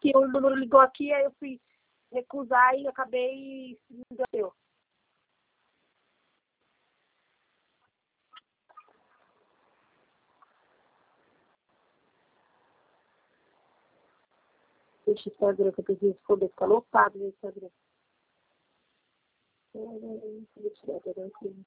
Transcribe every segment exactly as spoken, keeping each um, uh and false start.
que o número ligou aqui, aí eu fui recusar e acabei não deu. Deixa o Instagram que eu preciso responder, fica lotado no Instagram. Deixa eu ver aqui.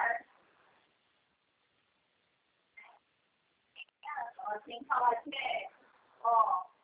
Sem falar que é